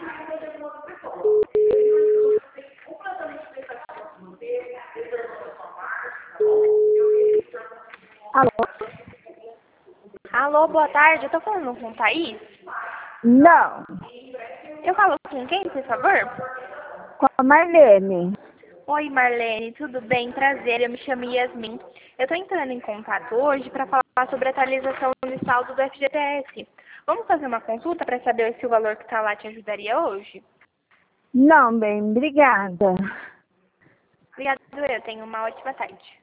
Alô? Alô, boa tarde. Eu tô falando com Thaís? Não, Eu falo com quem, por favor? com a Marlene. Oi, Marlene, tudo bem? Prazer, eu me chamo Yasmin. Eu tô entrando em contato hoje para falar sobre a atualização do saldo do FGTS. Vamos fazer uma consulta para saber se o valor que tá lá te ajudaria hoje? Não, bem, obrigada. Obrigada, eu tenho uma ótima tarde.